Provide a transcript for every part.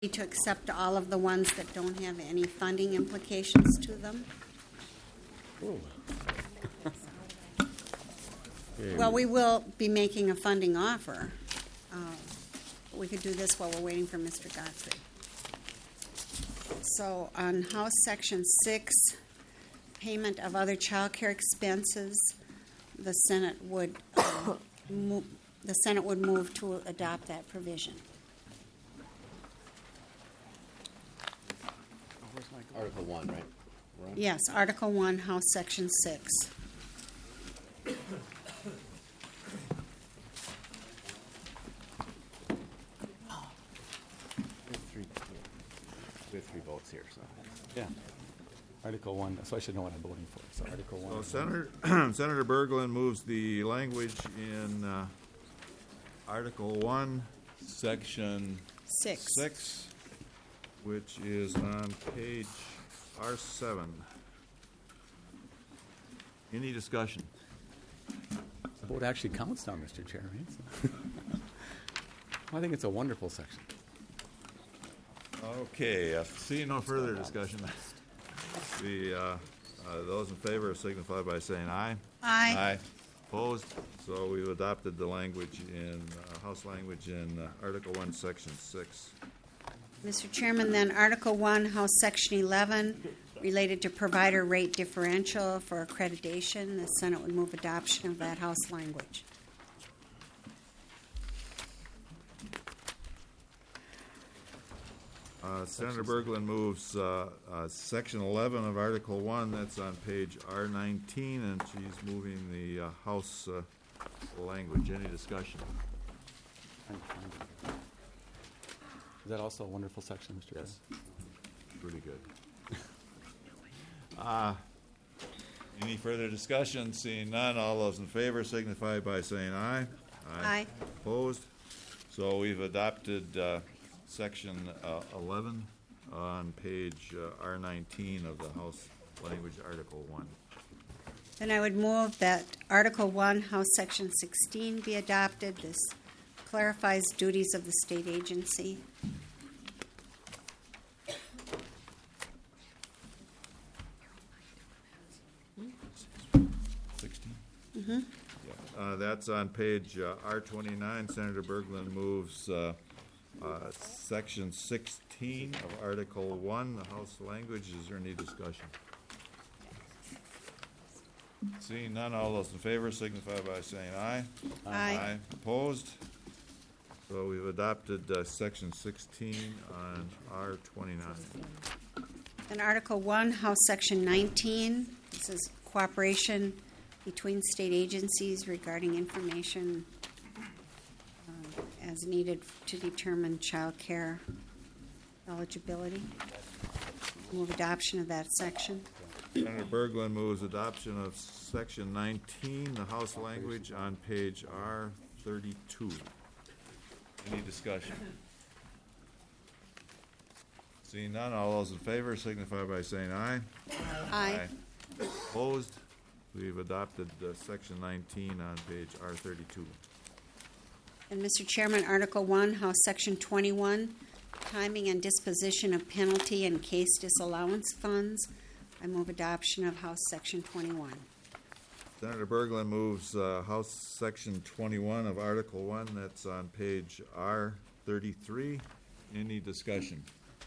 to accept all of the ones that don't have any funding implications to them. Well, we will be making a funding offer. We could do this while we're waiting for Mr. Godfrey. So on House Section 6, payment of other child care expenses, the Senate would move to adopt that provision. Article 1, right? Yes, Article 1, House Section 6. We have three votes here, so. Yeah. Article 1, so I should know what I'm voting for. So Article 1. So Senator Berglund moves the language in Article 1, Section 6, which is on page R7. Any discussion? The vote actually counts now, Mr. Chair, right? Well, I think it's a wonderful section. Okay, seeing no further discussion, those in favor signify by saying aye. Aye. Aye. Opposed? So we've adopted the language in, House language in Article 1, Section 6. Mr. Chairman, then Article 1, House Section 11, related to provider rate differential for accreditation. The Senate would move adoption of that House language. Senator Berglund moves Section 11 of Article 1. That's on page R19, and she's moving the House language. Any discussion? Is that also a wonderful section, Mr. Chair? Yes. Pretty good. Any further discussion? Seeing none, all those in favor signify by saying aye. Aye. Opposed? So we've adopted Section 11 on page R19 of the House language, Article 1. Then I would move that Article 1, House Section 16 be adopted. This clarifies duties of the state agency. That's on page R29. Senator Berglund moves Section 16 of Article 1, the House language. Is there any discussion? Seeing none, all those in favor signify by saying aye. Aye. Opposed? So we've adopted Section 16 on R29. And Article 1, House Section 19, this is cooperation between state agencies regarding information as needed to determine child care eligibility. Move adoption of that section. Senator Berglund moves adoption of Section 19, the House language, on page R32. Any discussion? Seeing none, all those in favor signify by saying aye. Aye. Opposed? We've adopted Section 19 on page R32. And Mr. Chairman, Article 1, House Section 21, timing and disposition of penalty and case disallowance funds. I move adoption of House Section 21. Senator Berglund moves House Section 21 of Article 1. That's on page R33. Any discussion?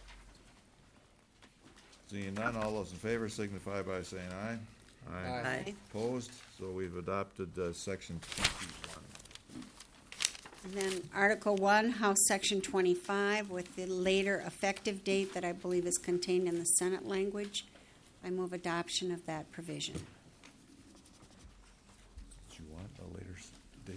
Seeing none, all those in favor signify by saying aye. Aye. Opposed? So we've adopted Section 21. And then Article 1, House Section 25, with the later effective date that I believe is contained in the Senate language. I move adoption of that provision. Do you want a later date?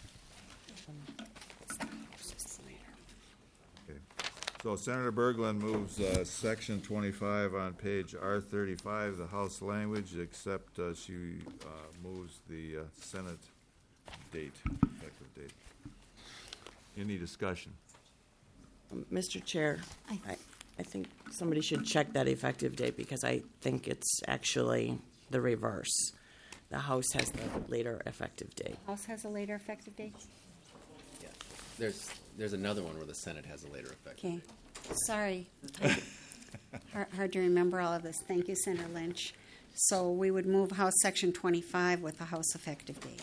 Okay. So Senator Berglund moves Section 25 on page R35, the House language, except she moves the Senate date, effective date. Any discussion? Mr. Chair, I think somebody should check that effective date because I think it's actually the reverse. The House has the later effective date. House has a later effective date? Yeah. There's another one where the Senate has a later effect. Okay. Sorry. Hard to remember all of this. Thank you, Senator Lynch. So we would move House Section 25 with the House effective date.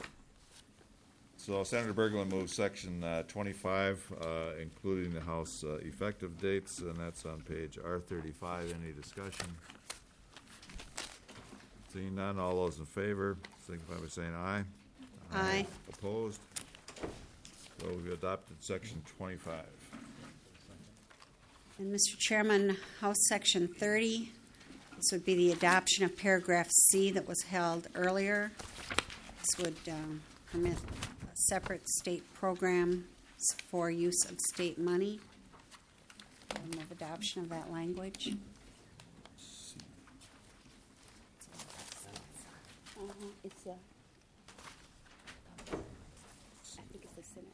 So Senator Berglund moves section 25, including the House effective dates, and that's on page R35. Any discussion? Seeing none, all those in favor, signify by saying aye. Aye. Opposed? So we've adopted section 25. And Mr. Chairman, House Section 30, this would be the adoption of paragraph C that was held earlier. This would permit a separate state program for use of state money. I move adoption of that language. It's I think it's the Senate.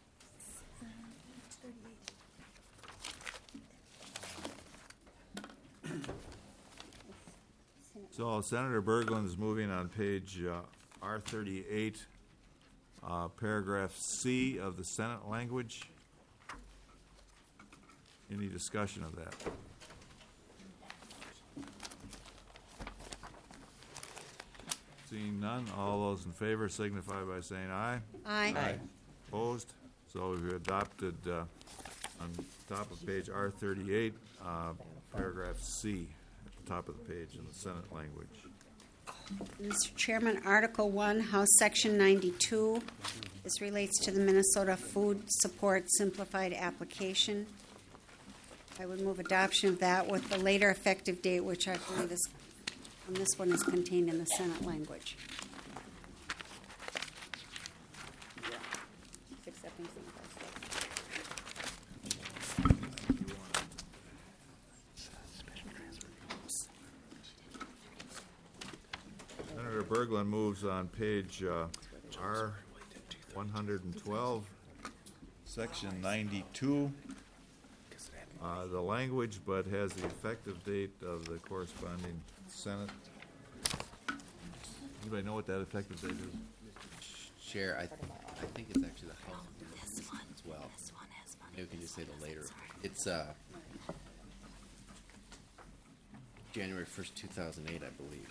So Senator Berglund is moving on page R38, paragraph C of the Senate language. Any discussion of that? Seeing none, all those in favor signify by saying aye. Aye. Opposed? So we've adopted on top of page R38, paragraph C at the top of the page in the Senate language. Mr. Chairman, Article 1, House Section 92. This relates to the Minnesota Food Support Simplified Application. I would move adoption of that with the later effective date, which I believe is, on this one, is contained in the Senate language. Senator Berglund moves on page R 112, section 92. The language, but has the effective date of the corresponding Senate. Anybody know what that effective date is? Chair, I think it's actually the House as well. Maybe we can just say the later. It's January 1st, 2008, I believe.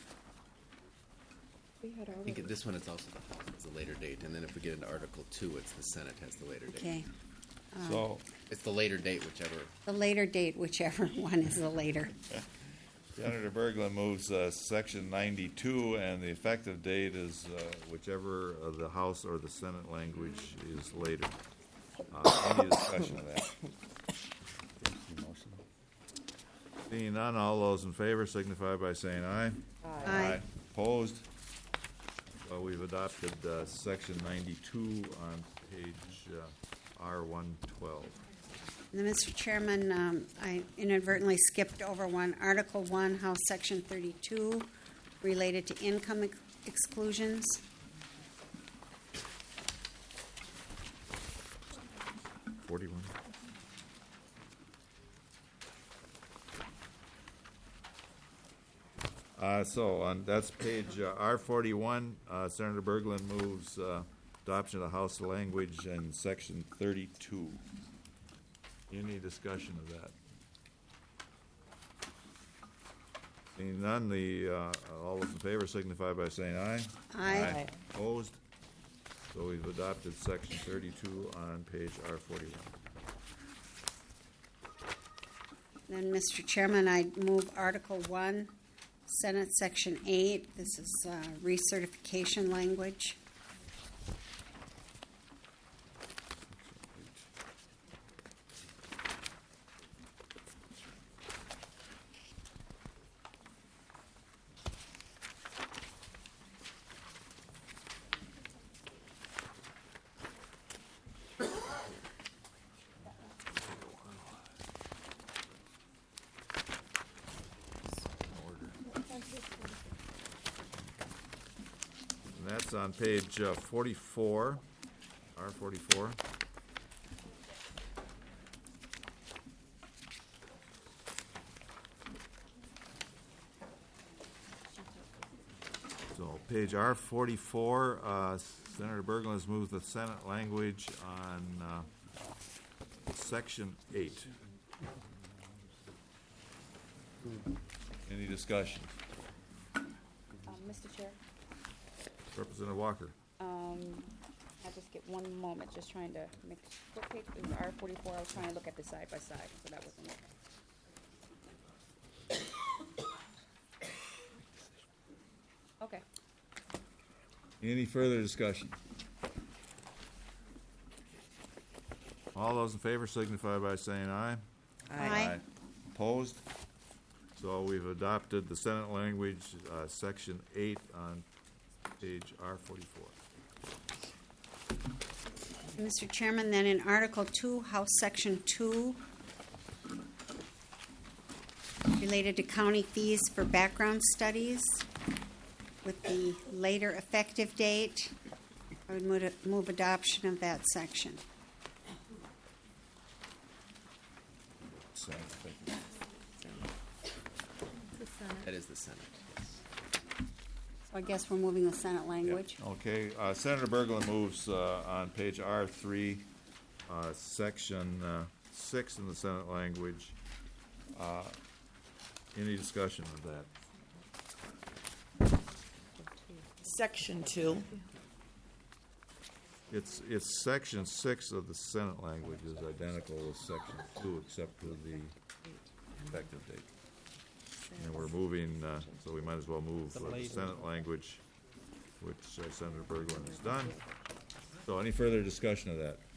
I think this one is also the House, it's a later date, and then if we get into Article 2, it's the Senate has the later date. Okay. So, It's the later date, whichever. The later date, whichever one is the later. Senator Berglund moves section 92, and the effective date is whichever of the House or the Senate language is later. Any discussion of that? Seeing none, all those in favor signify by saying aye. Aye. Opposed? Well, we've adopted section 92 on page R112. And then, Mr. Chairman, I inadvertently skipped over one. Article 1, House Section 32, related to income exclusions. That's page R41. Senator Berglund moves adoption of the House language in section 32. Any discussion of that? Seeing none, all those in favor signify by saying aye. Aye. Opposed? So we've adopted section 32 on page R41. Then, Mr. Chairman, I move Article 1, Senate Section 8. This is recertification language. And that's on page 44, R44. So page R44, Senator Berglund has moved the Senate language on section 8. discussion? Mr. Chair, Representative Walker. I'll just get one moment, just trying to make, what page, it was R44, I was trying to look at the side by side, so that wasn't it. Okay. Any further discussion? All those in favor signify by saying aye. Aye. Opposed? So we've adopted the Senate language, section 8 on page R44. Mr. Chairman, then in Article 2, House Section 2, related to county fees for background studies, with the later effective date, I would move adoption of that section. That is the Senate, yes. So I guess we're moving the Senate language. Okay, Senator Berglund moves on page R3, section 6 in the Senate language. Any discussion of that? Section 2. It's section 6 of the Senate language is identical with section 2, except for the effective date. And we're moving, so we might as well move the Senate language, which Senator Berglund has done. So any further discussion of that?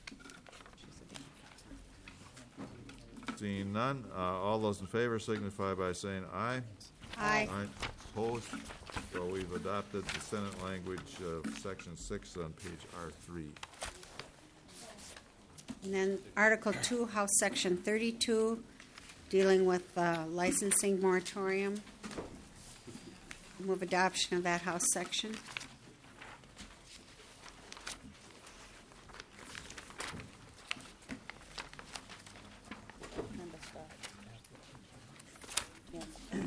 Seeing none, all those in favor signify by saying aye. Aye. Opposed? So we've adopted the Senate language of section 6 on page R3. And then Article 2, House Section 32, dealing with licensing moratorium. Move adoption of that House section. Number start. Yes.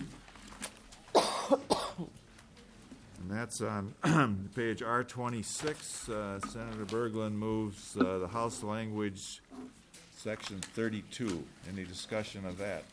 And that's on page R26. Senator Berglund moves the House language, section 32. Any discussion of that?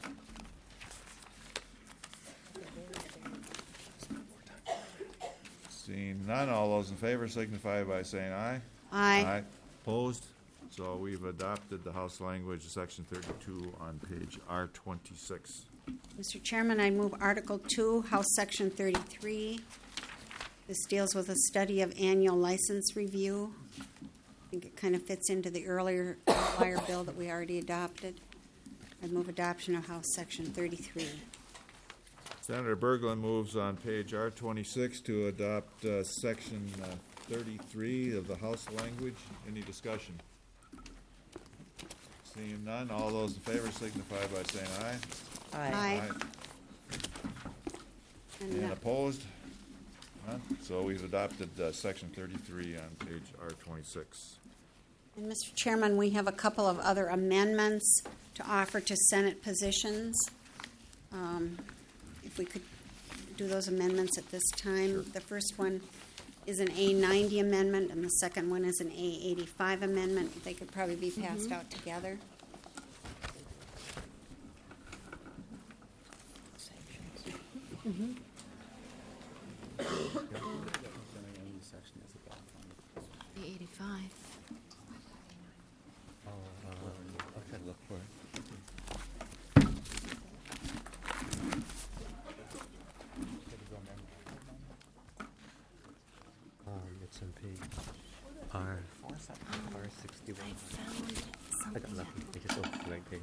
Seeing none, all those in favor signify by saying aye. Aye. Opposed? So we've adopted the House language, section 32 on page R26. Mr. Chairman, I move Article 2, House Section 33. This deals with a study of annual license review. I think it kind of fits into the earlier outlier bill that we already adopted. I move adoption of House Section 33. Senator Berglund moves on page R26 to adopt section 33 of the House language. Any discussion? Seeing none, all those in favor signify by saying aye. Aye. And, And opposed? None? So we've adopted section 33 on page R26. And Mr. Chairman, we have a couple of other amendments to offer to Senate positions. If we could do those amendments at this time. Sure. The first one is an A90 amendment, and the second one is an A85 amendment. They could probably be passed out together. The 85. I'll try to look for it. It's on page R61. I got lucky. I just opened the right page.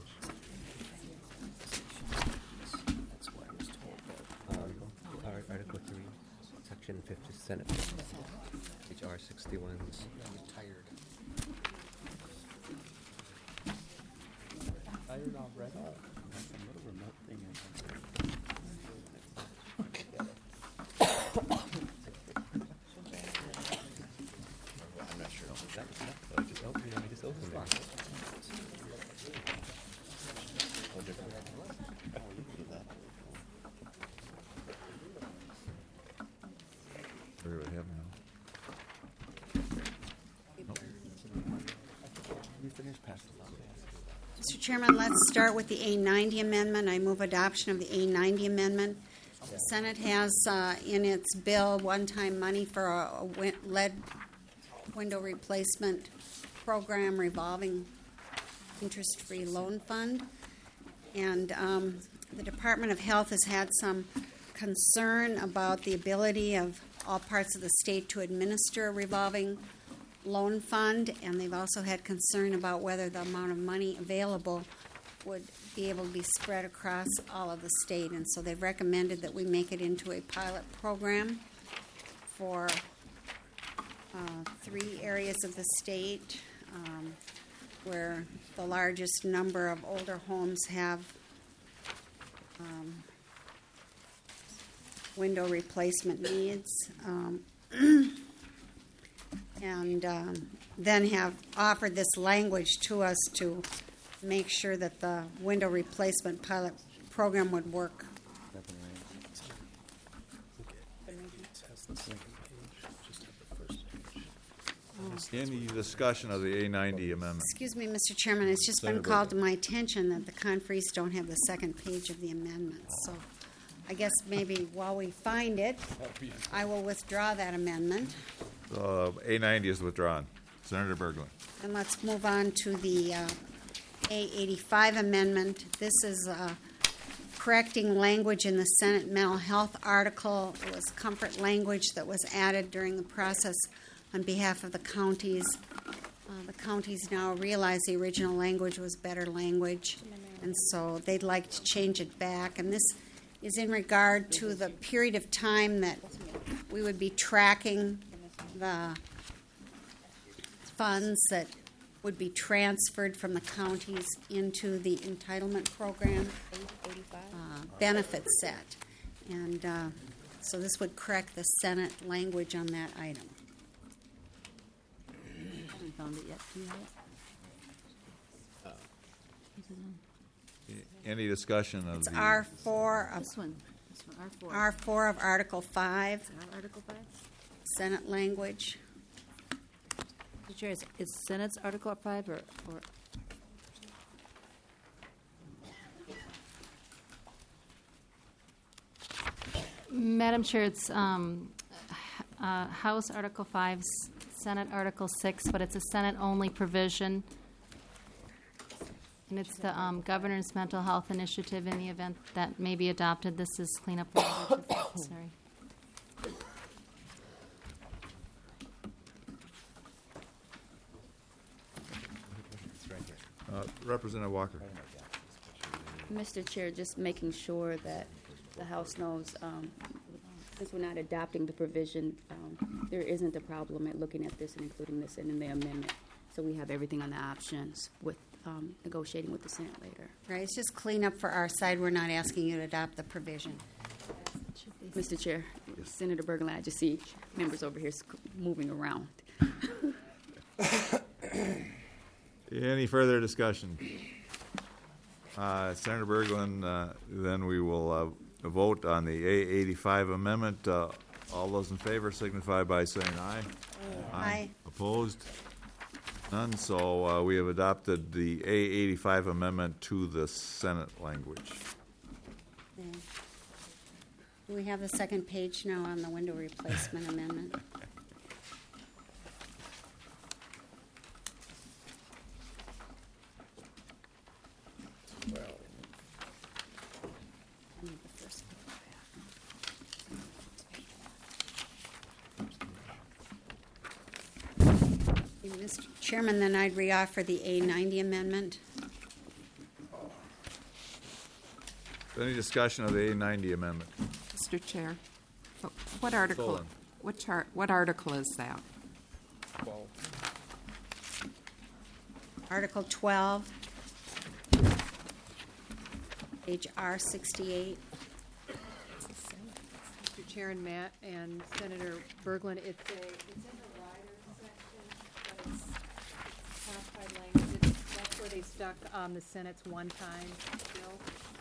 That's what I was told. Article 3, Section 50, Senate. Page R61. Tired. Tired already? That's a little remote thing. I'm not sure. I just opened it. Where do we have now? You finished passing it. Mr. Chairman, let's start with the A90 amendment. I move adoption of the A90 amendment The Senate has in its bill one-time money for a lead window replacement program revolving interest-free loan fund. And the Department of Health has had some concern about the ability of all parts of the state to administer a revolving loan fund, and they've also had concern about whether the amount of money available would be able to be spread across all of the state. And so they've recommended that we make it into a pilot program for 3 areas of the state where the largest number of older homes have window replacement needs, and then have offered this language to us to make sure that the window replacement pilot program would work. Any discussion of the A90 amendment? Excuse me, Mr. Chairman, it's just been Senator called to my attention that the conferees don't have the second page of the amendment. So I guess maybe while we find it, I will withdraw that amendment. A90 is withdrawn. Senator Berglund. And let's move on to the A85 amendment. This is correcting language in the Senate mental health article. It was comfort language that was added during the process on behalf of the counties. The counties now realize the original language was better language, and so they'd like to change it back. And this is in regard to the period of time that we would be tracking the funds that would be transferred from the counties into the entitlement program benefit set. And so this would correct the Senate language on that item. Found it yet. Do you have it? Any discussion of It's the... R4 of This one, R4. R4 of Article 5, Article 5? Senate language. Mr. Chair, is Senate's Article 5 or Madam Chair, it's House Article 5, Senate Article 6, but it's a Senate-only provision. And it's the Governor's Mental Health Initiative in the event that may be adopted. This is cleanup language if necessary. Representative Walker. Mr. Chair, just making sure that the House knows, since we're not adopting the provision, there isn't a problem at looking at this and including this in the amendment. So we have everything on the options with negotiating with the Senate later. Right, it's just cleanup for our side. We're not asking you to adopt the provision. Mr. Chair, Senator Berglund, I just see members over here moving around. Any further discussion? Senator Berglund, then we will vote on the A85 amendment. All those in favor signify by saying aye. Aye. Opposed? None. So we have adopted the A85 amendment to the Senate language. Okay. Do we have the second page now on the window replacement amendment? I need the first page. Mr. Chairman, then I'd reoffer the A90 amendment. Any discussion of the A90 amendment? Mr. Chair, what article, Solon. what article is that? Article 12, page R68. Mr. Chair and Matt and Senator Berglund, it's in the rider section, but it's classified language. That's where they stuck the Senate's one-time bill.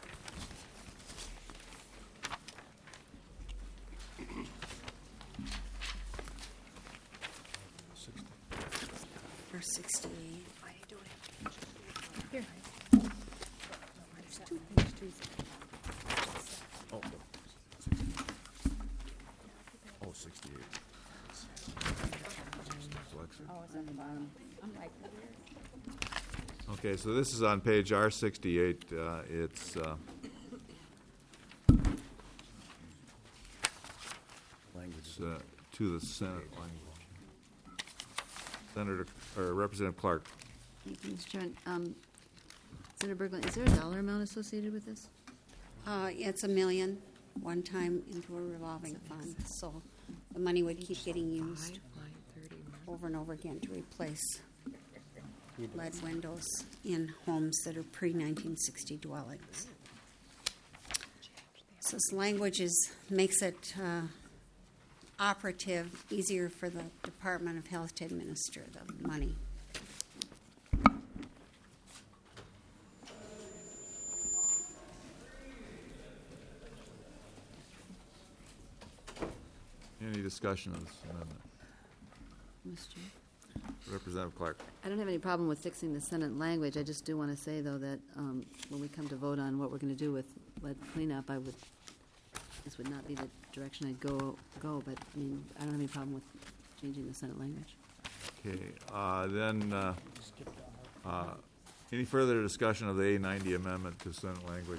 R68. Here. it's on the bottom. I'm like, Okay, so this is on page R68. It's to the Senate language. Senator, or Representative Clark. Thank you, Mr. Chairman. Senator Berglund, is there a dollar amount associated with this? It's $1 million, one time into a revolving fund, so the money would keep getting used over and over again to replace lead windows in homes that are pre-1960 dwellings. So this language makes it operative, easier for the Department of Health to administer the money. Any discussion of this amendment? Mr. Chair? Representative Clark. I don't have any problem with fixing the Senate language. I just do want to say, though, that when we come to vote on what we're going to do with lead cleanup, this would not be the direction I'd go. But I mean, I don't have any problem with changing the Senate language. Okay, then any further discussion of the A90 amendment to Senate language?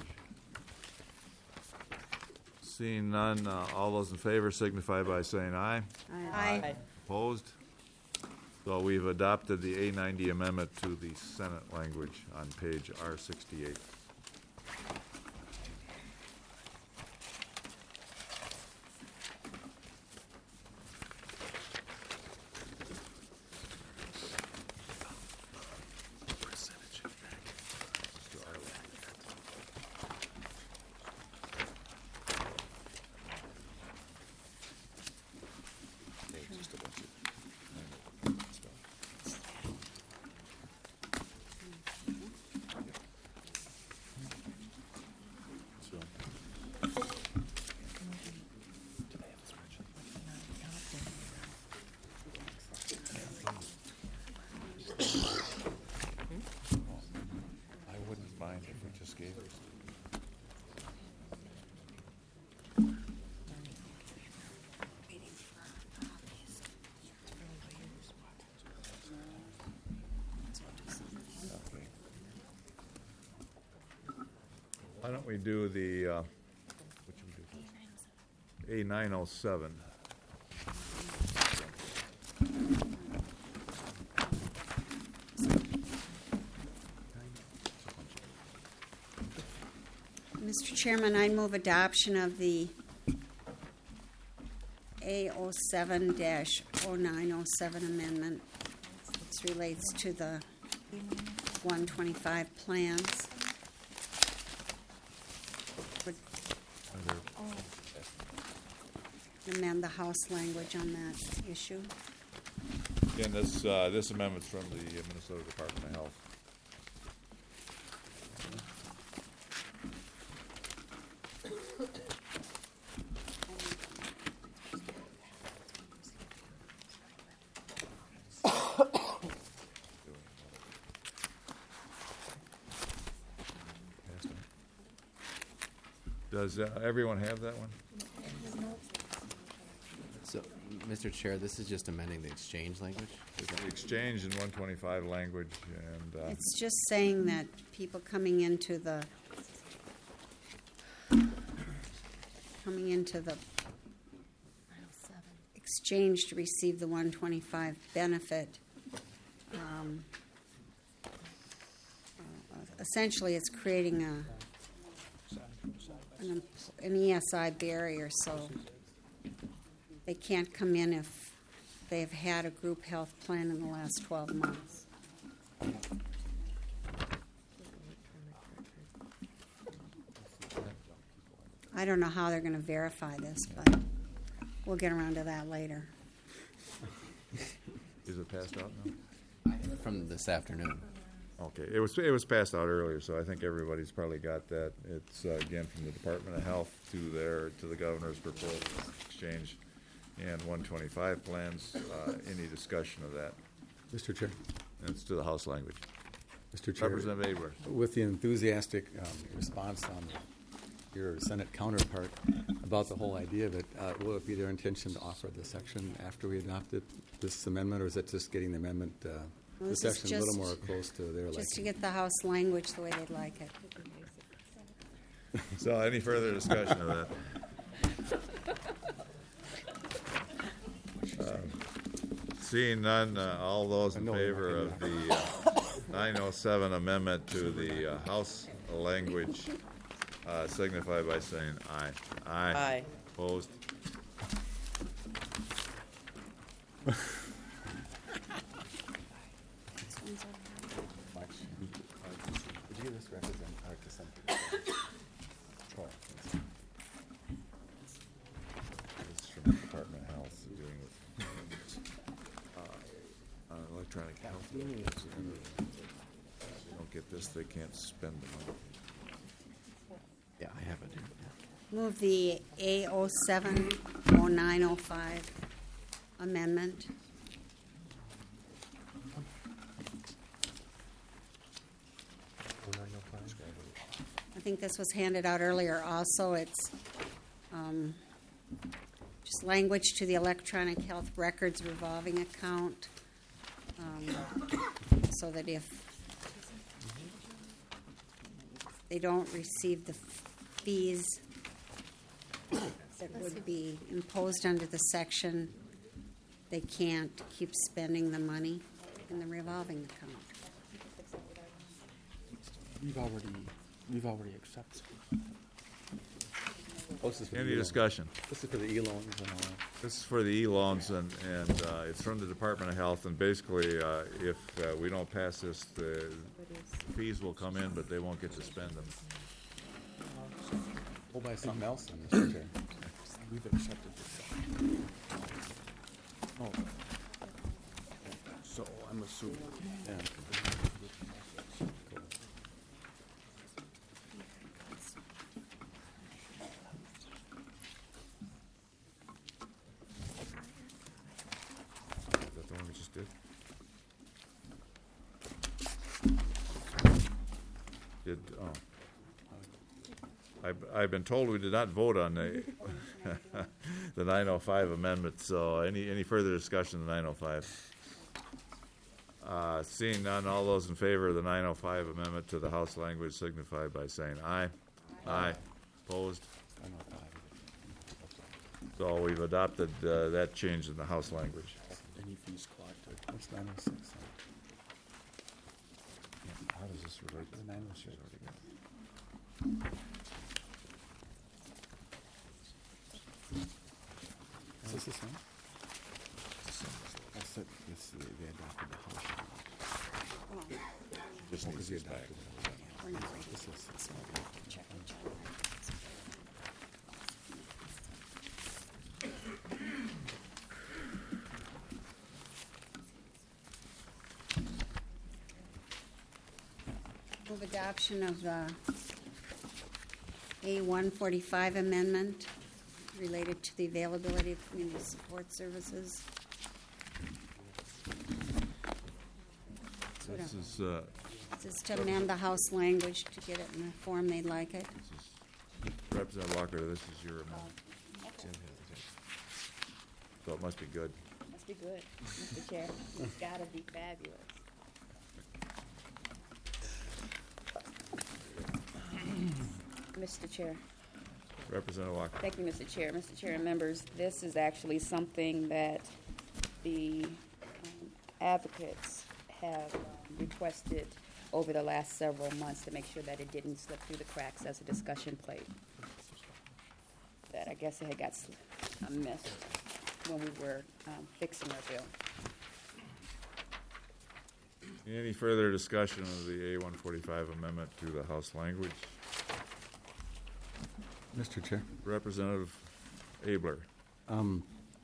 Seeing none, all those in favor signify by saying aye. Aye. Opposed? So we've adopted the A90 amendment to the Senate language on page R68. I wouldn't mind if we just gave us. Why don't we do the, what should we do first? A907. Mr. Chairman, I move adoption of the A07-0907 amendment. This relates to the 125 plans. Would amend the House language on that issue. Again, this amendment's from the Minnesota Department of Health. Does everyone have that one? So, Mr. Chair, this is just amending the exchange language? Is that- The exchange in 125 language, and It's just saying that people coming into the exchange to receive the 125 benefit, essentially it's creating an ESI barrier, so they can't come in if they've had a group health plan in the last 12 months. I don't know how they're going to verify this, but we'll get around to that later. is it passed out now? From this afternoon. Okay, it was passed out earlier, so I think everybody's probably got that. It's again from the Department of Health to the governor's proposed exchange and 125 plans. Any discussion of that? Mr. Chair. And it's to the House language. Mr. Chair. Representative Abrams. With the enthusiastic response on your Senate counterpart about the whole idea of it. Will it be their intention to offer the section after we adopted this amendment, or is it just getting the amendment, the this is section a little just- more close to their liking? Just to get the House language the way they'd like it. So any further discussion of that? Seeing none, all those in favor of the 907 amendment to the House language signify by saying aye. Aye. Opposed? Would you just represent our dissent? Troy, please. This is from the Department of Health dealing with electronic health. If they don't get this, they can't spend the money. Yeah, I have it here. Move the A070905 amendment. I think this was handed out earlier also. It's just language to the electronic health records revolving account, so that if they don't receive the fees that would be imposed under the section, they can't keep spending the money in the revolving account. We've already accepted. Oh, this is for the Any E-loan. discussion? This is for the E-loans and all that. This is for the E-loans, and it's from the Department of Health, and basically, if we don't pass this, the fees will come in, but they won't get to spend them. We'll buy something else then, Mr. Chair. We've accepted this. Oh. So I'm assuming. Yeah. Is that the one we just did? I've been told we did not vote on the the 905 amendment, so any further discussion of the 905? Seeing none, all those in favor of the 905 amendment to the House language signify by saying aye. Aye. Opposed? So we've adopted that change in the House language. Any fees collected. What's 906? How does this relate to the 906? Is this the same? That's it. It's they adopted the House. Just needs this back. Move adoption of the A145 amendment related to the availability of community support services. This is, This is to amend the House language to get it in the form they'd like it. Representative Walker, this is your amendment. So it must be good. Must be good, Mr. Chair. It's gotta be fabulous. Mr. Chair. Representative Walker. Thank you, Mr. Chair. Mr. Chair and members, this is actually something that the advocates have requested over the last several months to make sure that it didn't slip through the cracks as a discussion plate. That I guess it had got missed when we were fixing our bill. Any further discussion of the A145 amendment to the House language? Mr. Chair. Representative Abler. Well,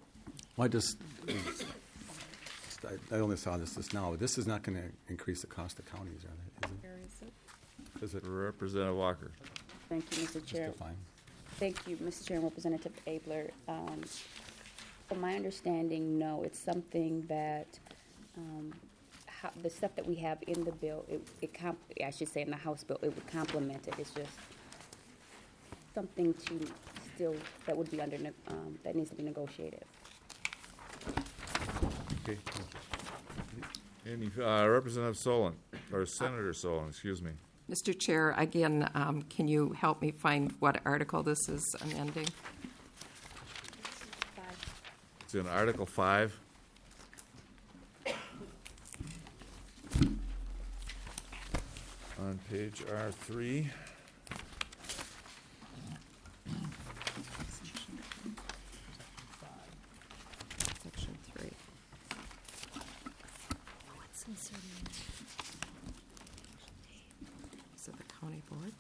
I only saw this just now. This is not going to increase the cost of counties, is it? Is it? Representative Walker. Thank you, Mr. Chair. Mr. Fine. Thank you, Mr. Chair and Representative Abler. From my understanding, no, it's something that the stuff that we have in the bill, I should say in the House bill, it would complement it. It's just something to still, that would be under, that needs to be negotiated. Okay. Any, Representative Solon, or Senator Solon, excuse me. Mr. Chair, again, can you help me find what article this is amending? It's in Article 5. On page R3. Section 3. Is it the county board?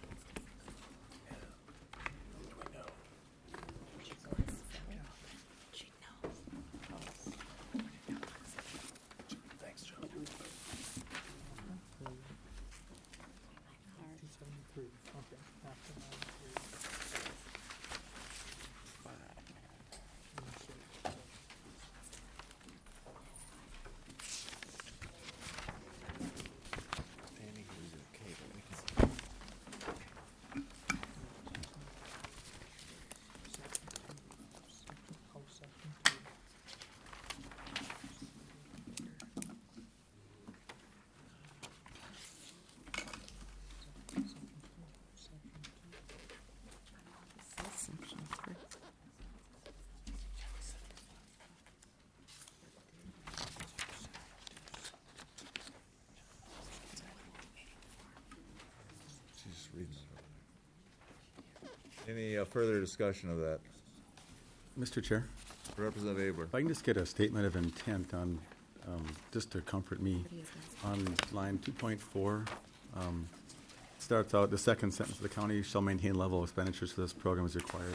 Section 3. She's just reading it. Any further discussion of that? Mr. Chair, Representative Abler. if I can just get a statement of intent on, just to comfort me, on line 2.4, starts out, the second sentence, the county shall maintain level of expenditures for this program as required.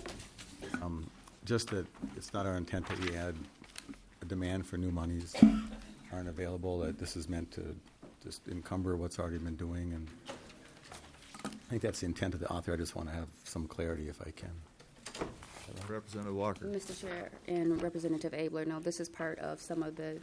Just that it's not our intent that we add a demand for new monies that aren't available, that this is meant to just encumber what's already been doing, and I think that's the intent of the author. I just want to have some clarity if I can. Representative Walker. Mr. Chair and Representative Abler, no, this is part of some of the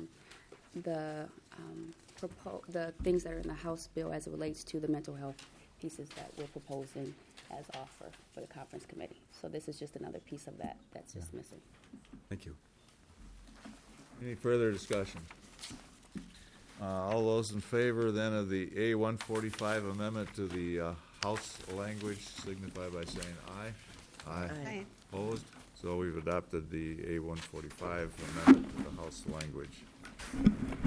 things that are in the House bill as it relates to the mental health pieces that we're proposing as offer for the conference committee. So this is just another piece of that that's just missing. Thank you. Any further discussion? All those in favor then of the A145 amendment to the House language signify by saying aye. Aye. Opposed? So we've adopted the A145 amendment to the House language.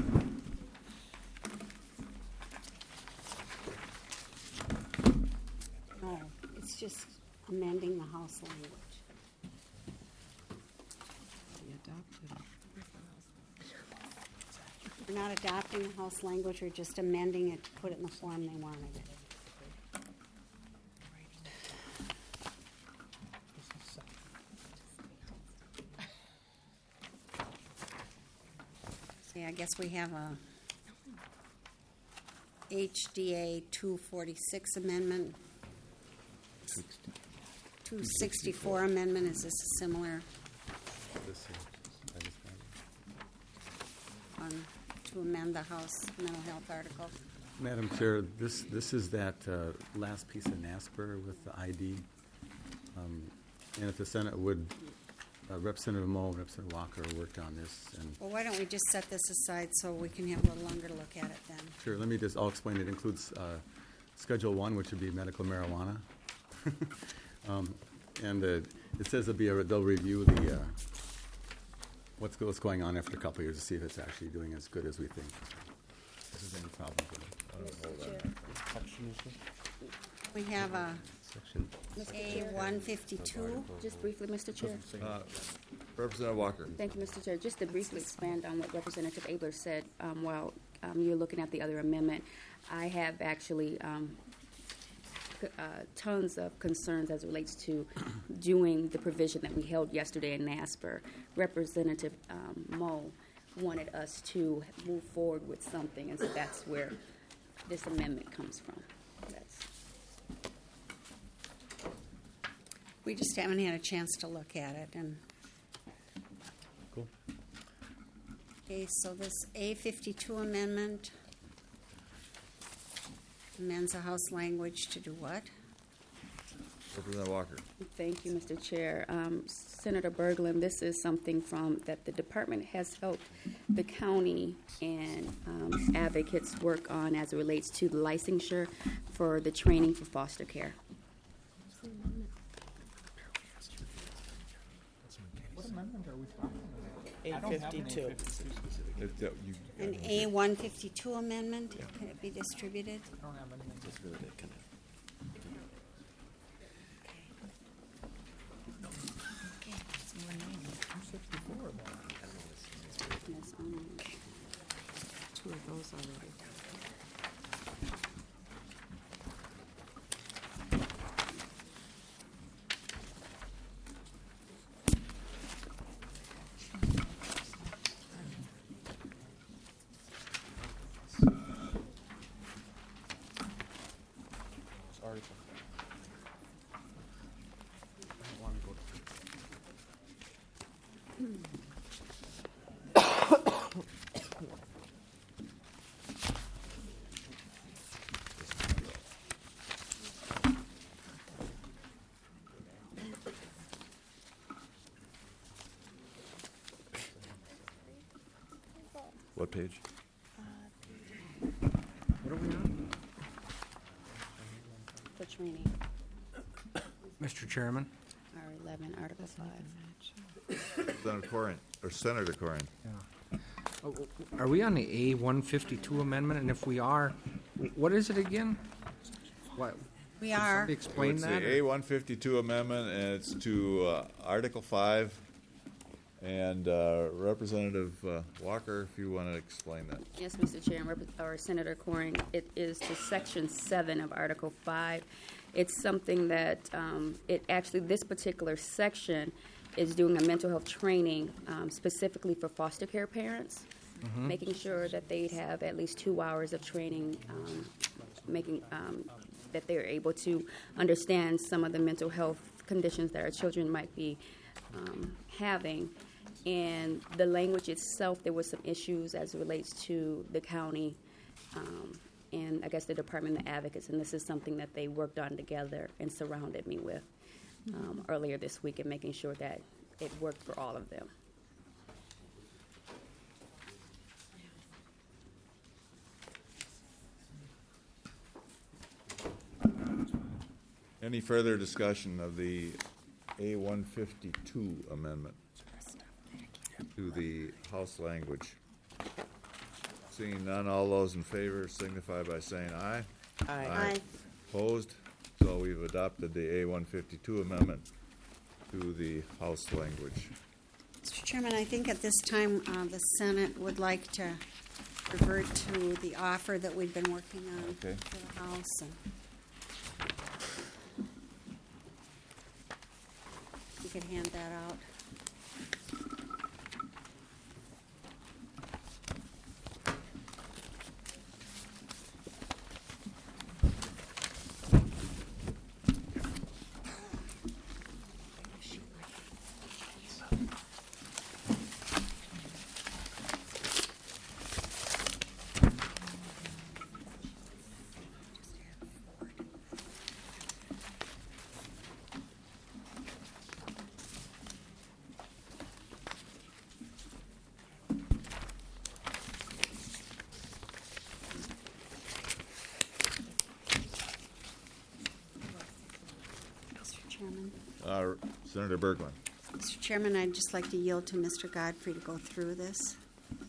No, it's just amending the House language. We adopted. We're not adopting the House language, we're just amending it to put it in the form they wanted it. See, I guess we have a HDA 246 amendment. 264 amendment, is this a similar one to amend the House mental health article? Madam Chair, this is that last piece of NASPR with the ID. And if the Senate would, Representative Moe and Representative Walker worked on this. And Well, why don't we just set this aside so we can have a little longer to look at it then? sure, let me just, I'll explain. It includes Schedule 1, which would be medical marijuana. And it says they'll review the what's going on after a couple of years to see if it's actually doing as good as we think. If there's any problems with it. We have a Section A152. Just briefly, Mr. Chair. Representative Walker. Thank you, Mr. Chair. Just to briefly expand on what Representative Abler said, while you're looking at the other amendment, I have actually tons of concerns as it relates to doing the provision that we held yesterday in NASPR. Representative Moe wanted us to move forward with something, and so that's where this amendment comes from. We just haven't had a chance to look at it. And Cool. okay, so this A52 amendment amends the House language to do what? Representative Walker. Thank you, Mr. Chair. Senator Berglund, this is something that the department has helped the county and advocates work on as it relates to the licensure for the training for foster care. 852. An A152 amendment, could it be distributed? Just really to kind of Yes, Two of those already. What page? What are we on? for training, Mr. Chairman? R11, Article 5. Representative Corrigan, or Senator Corrigan. Are we on the A152 amendment? And if we are, what is it again? What? We Can are. somebody explain It's that? the A152 amendment, and it's to Article 5. And Representative Walker, if you want to explain that. Yes, Mr. Chair, or Senator Coring, it is to Section 7 of Article 5. It's something that, this particular section is doing a mental health training specifically for foster care parents, making sure that they have at least 2 hours of training, that they're able to understand some of the mental health conditions that our children might be having. And the language itself, there were some issues as it relates to the county and I guess the Department of Advocates, and this is something that they worked on together and surrounded me with earlier this week in making sure that it worked for all of them. Any further discussion of the A152 amendment to the House language? Seeing none, all those in favor signify by saying aye. Aye. Opposed? So we've adopted the A152 amendment to the House language. Mr. Chairman, I think at this time the Senate would like to revert to the offer that we've been working on Okay. for the House. And you could hand that out. Senator Berglund. Mr. Chairman, I'd just like to yield to Mr. Godfrey to go through this.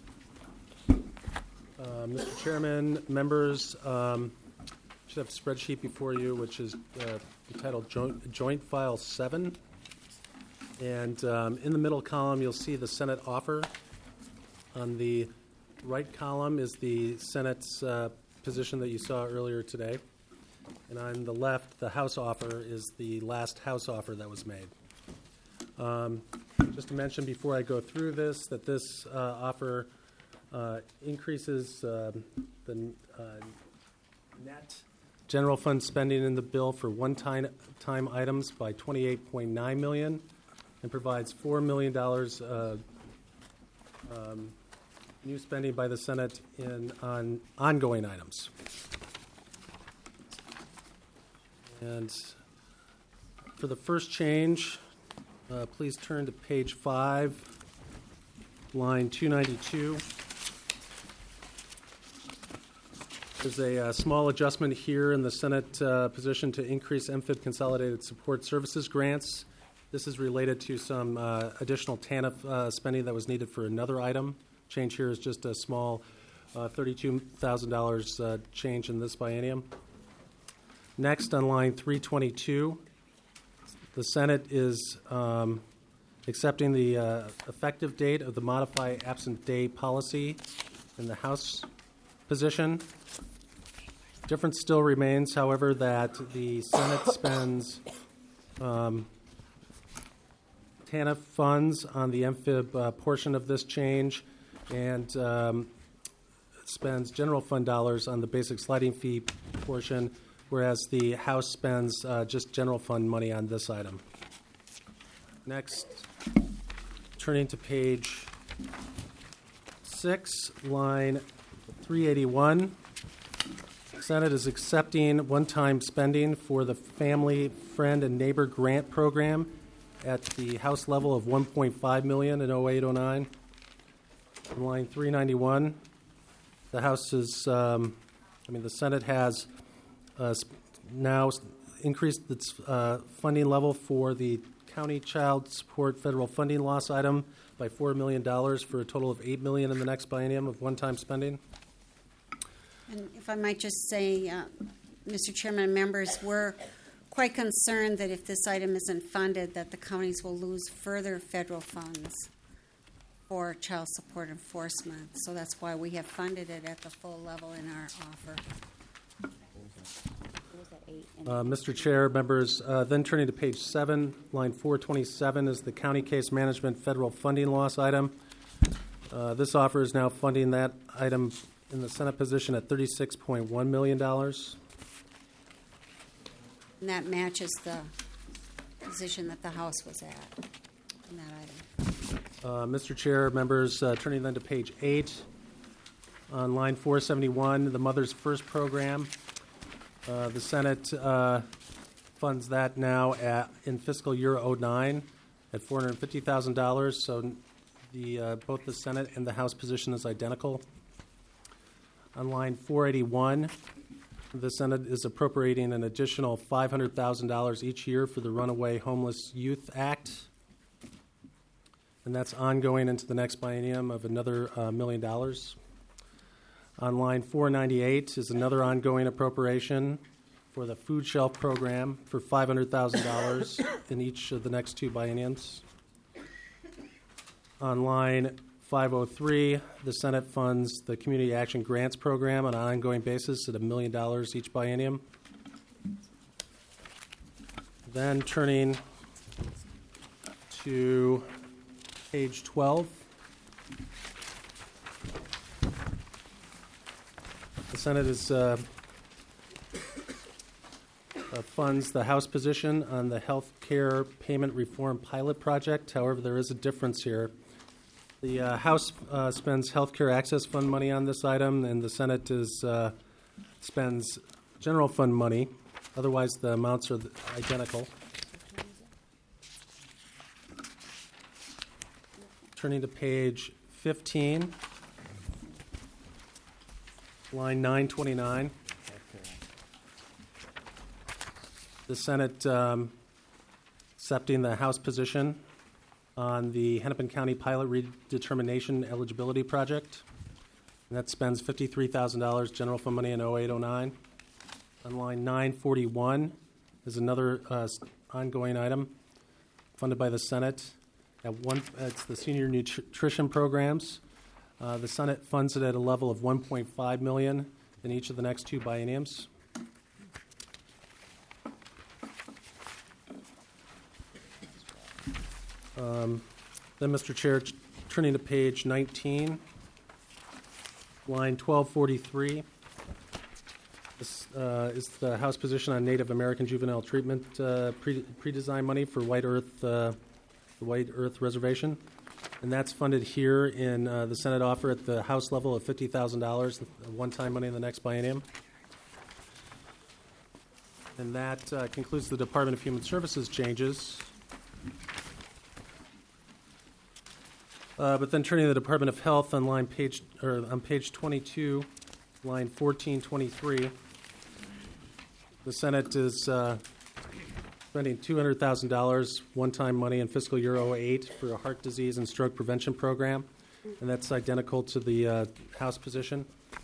Mr. Chairman, members, should have a spreadsheet before you, which is entitled Joint File 7. And in the middle column, you'll see the Senate offer. On the right column is the Senate's position that you saw earlier today. And on the left, the House offer is the last House offer that was made. Just to mention before I go through this, that this offer increases the net general fund spending in the bill for one-time items by $28.9 million and provides $4 million new spending by the Senate on ongoing items. And For the first change, please turn to page 5, line 292. There's a small adjustment here in the Senate position to increase MFIB Consolidated Support Services grants. This is related to some additional TANF spending that was needed for another item. Change here is just a small $32,000 change in this biennium. Next, on line 322, the Senate is accepting the effective date of the modify absent day policy in the House position. Difference still remains, however, that the Senate spends TANF funds on the MFIB portion of this change and spends general fund dollars on the basic sliding fee portion, whereas the House spends just general fund money on this item. Next, turning to page 6, line 381. Senate is accepting one-time spending for the Family, Friend, and Neighbor Grant Program at the House level of $1.5 million in 08-09. On line 391, the House is, the Senate has now increased its funding level for the County Child Support Federal Funding Loss item by $4 million for a total of $8 million in the next biennium of one-time spending. And if I might just say, Mr. Chairman and members, we're quite concerned that if this item isn't funded, that the counties will lose further federal funds for child support enforcement. So that's why we have funded it at the full level in our offer. Mr. Chair, members, then turning to page 7, line 427 is the County Case Management Federal Funding Loss item. This offer is now funding that item in the Senate position at $36.1 million. And that matches the position that the House was at in that item. Mr. Chair, members, turning then to page 8, on line 471, the Mother's First program. The Senate funds that now in fiscal year 09 at $450,000. So both the Senate and the House position is identical. On line 481, the Senate is appropriating an additional $500,000 each year for the Runaway Homeless Youth Act. And that's ongoing into the next biennium of another $1 million. On line 498 is another ongoing appropriation for the food shelf program for $500,000 in each of the next two bienniums. On line 503, the Senate funds the Community Action Grants Program on an ongoing basis at $1 million each biennium. Then turning to page 12. The Senate is funds the House position on the Health Care Payment Reform Pilot Project. However, there is a difference here. The House spends Health Care Access Fund money on this item, and the Senate spends general fund money. Otherwise, the amounts are identical. Turning to page 15, line 929. The Senate accepting the House position on the Hennepin County Pilot Redetermination Eligibility Project. And that spends $53,000 general fund money in 08-09. On line 941 is another ongoing item funded by the Senate. It's the senior nutrition programs. The Senate funds it at a level of $1.5 million in each of the next two bienniums. Then, Mr. Chair, turning to page 19, line 1243. This is the House position on Native American juvenile treatment pre-design money for the White Earth Reservation. And that's funded here in the Senate offer at the House level of $50,000, one-time money in the next biennium. And that concludes the Department of Human Services changes. But then turning to the Department of Health on page 22, line 1423, the Senate is spending $200,000 one-time money in fiscal year 08 for a heart disease and stroke prevention program, and that's identical to the House position.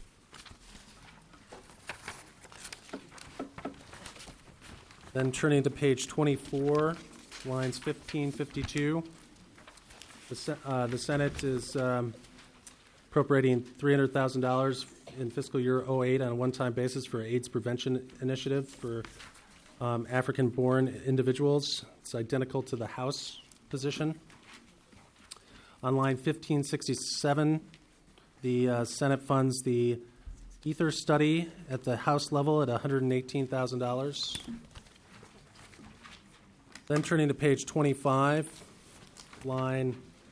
Then turning to page 24, lines 1552. The Senate is appropriating $300,000 in fiscal year 08 on a one-time basis for AIDS prevention initiative for African-born individuals. It's identical to the House position. On line 1567, the Senate funds the Ether study at the House level at $118,000. Then turning to page 25, line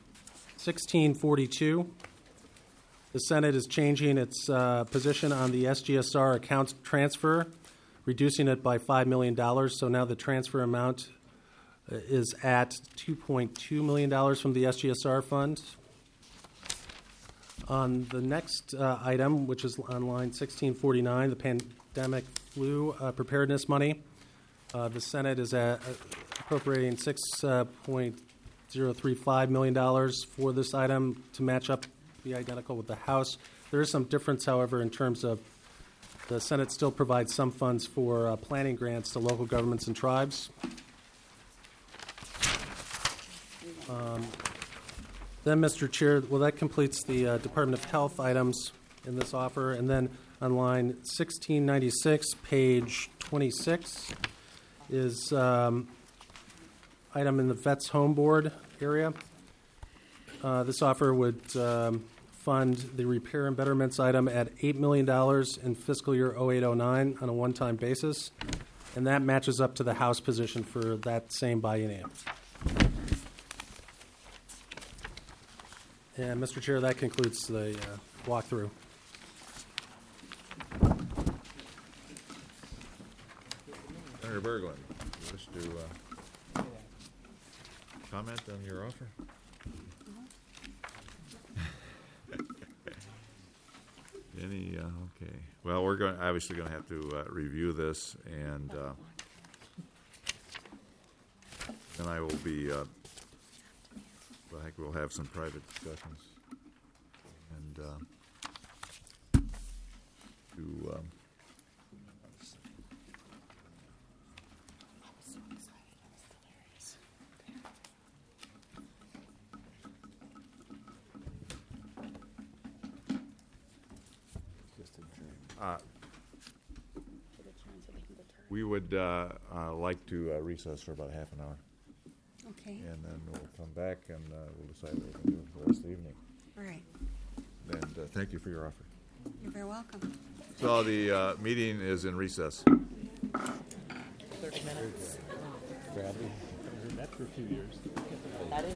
1642, the Senate is changing its position on the SGSR account transfer, reducing it by $5 million. So now the transfer amount is at $2.2 million from the SGSR fund. On the next item, which is on line 1649, the pandemic flu preparedness money, the Senate is appropriating $6.035 million for this item to match up, be identical with the House. There is some difference, however, in terms of the Senate still provides some funds for planning grants to local governments and tribes. Then, Mr. Chair, well, that completes the Department of Health items in this offer. And then on line 1696, page 26, is item in the Vets Home Board area. This offer would fund the repair and betterments item at $8 million in fiscal year 0809 on a one-time basis, and that matches up to the House position for that same biennium. And, Mr. Chair, that concludes the walkthrough. Senator Berglund, you wish to comment on your offer? Any, okay. Well, we're obviously going to have to review this, and then I will be, I think we'll have some private discussions. And we would like to recess for about half an hour. Okay. And then we'll come back and we'll decide what we're going to do for the rest of the evening. All right. And thank you for your offer. You're very welcome. So the meeting is in recess. 30 minutes. Bradley, I heard that for a few years. That is